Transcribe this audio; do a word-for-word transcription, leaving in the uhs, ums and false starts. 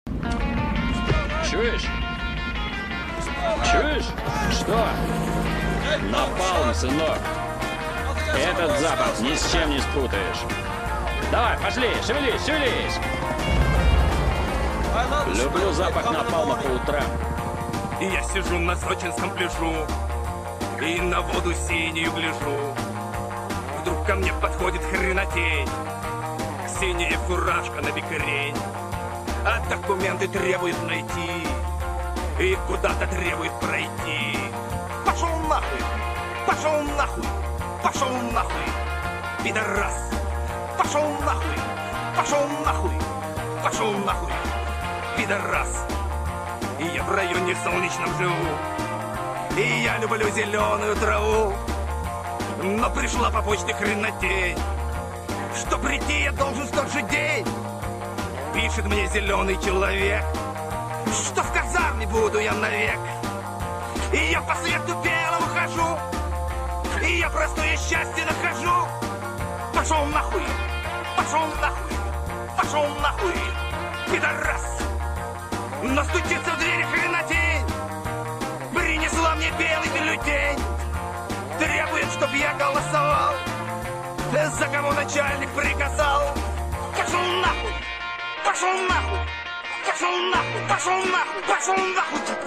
Чуешь? Чуешь? Что? Напалм, сынок. Этот запах ни с чем не спутаешь. Давай, пошли, шевелись, шевелись. Люблю запах напалма по утрам. И я сижу на сочинском пляжу и на воду синюю гляжу. Вдруг ко мне подходит хренотень, синяя фуражка на бикрень, а документы требует найти и куда-то требует пройти. Пошел нахуй! Пошел нахуй! Пошел нахуй! Пидорас! Пошел нахуй! Пошел нахуй! Пошел нахуй! Пидорас! И я в районе солнечном живу, и я люблю зеленую траву. Но пришла по почте хренотень, что прийти я должен в тот же день. Пишет мне зеленый человек, что в казарме буду я навек. И я по свету белому хожу, и я простое счастье нахожу. Пошел нахуй, пошел нахуй, пошел нахуй, пидорас. Но стучится в двери хренотень, принесла мне белый бюллетень, требует, чтоб я голосовал за кого начальник приказал. Пошел нахуй, пошел нахуй, пошел нахуй, пошел нахуй, пошел нахуй.